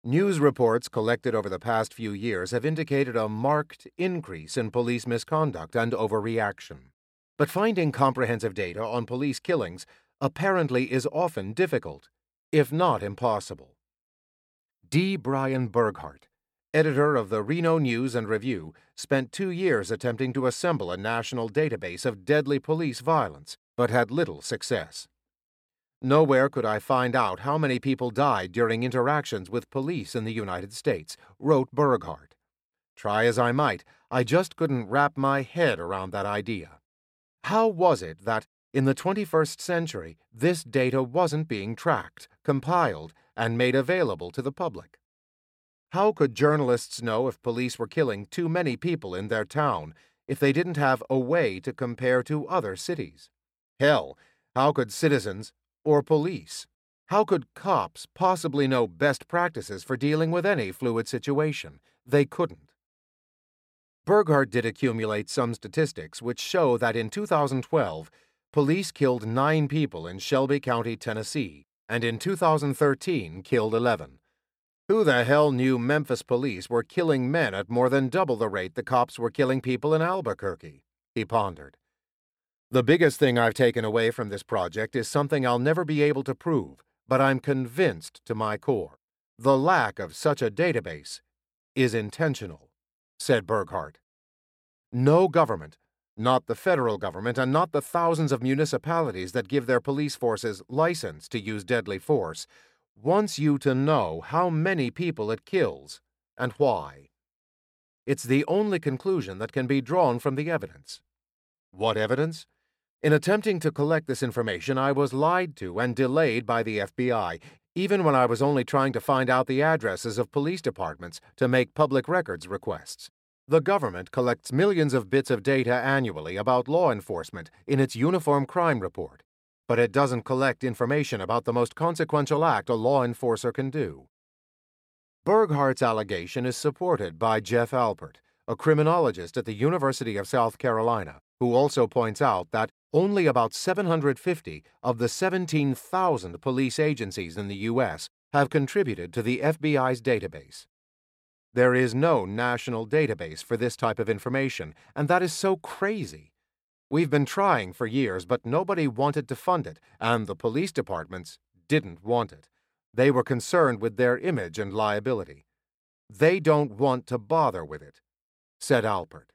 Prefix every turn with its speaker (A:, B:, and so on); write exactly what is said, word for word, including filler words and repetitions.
A: News reports collected over the past few years have indicated a marked increase in police misconduct and overreaction. But finding comprehensive data on police killings apparently is often difficult, if not impossible. D. Brian Burghardt, editor of the Reno News and Review, spent two years attempting to assemble a national database of deadly police violence, but had little success. Nowhere could I find out how many people died during interactions with police in the United States, wrote Burghardt. Try as I might, I just couldn't wrap my head around that idea. How was it that, in the twenty-first century, this data wasn't being tracked, compiled, and made available to the public? How could journalists know if police were killing too many people in their town if they didn't have a way to compare to other cities? Hell, how could citizens or police? How could cops possibly know best practices for dealing with any fluid situation? They couldn't. Burghardt did accumulate some statistics which show that in two thousand twelve, police killed nine people in Shelby County, Tennessee, and in two thousand thirteen killed eleven. Who the hell knew Memphis police were killing men at more than double the rate the cops were killing people in Albuquerque? He pondered. The biggest thing I've taken away from this project is something I'll never be able to prove, but I'm convinced to my core. The lack of such a database is intentional, said Burghardt. No government, not the federal government and not the thousands of municipalities that give their police forces license to use deadly force, wants you to know how many people it kills and why. It's the only conclusion that can be drawn from the evidence. What evidence? In attempting to collect this information, I was lied to and delayed by the F B I, even when I was only trying to find out the addresses of police departments to make public records requests. The government collects millions of bits of data annually about law enforcement in its Uniform Crime Report, but it doesn't collect information about the most consequential act a law enforcer can do. Burghardt's allegation is supported by Jeff Alpert, a criminologist at the University of South Carolina, who also points out that only about seven hundred fifty of the seventeen thousand police agencies in the U S have contributed to the F B I's database. There is no national database for this type of information, and that is so crazy. We've been trying for years, but nobody wanted to fund it, and the police departments didn't want it. They were concerned with their image and liability. They don't want to bother with it, said Alpert.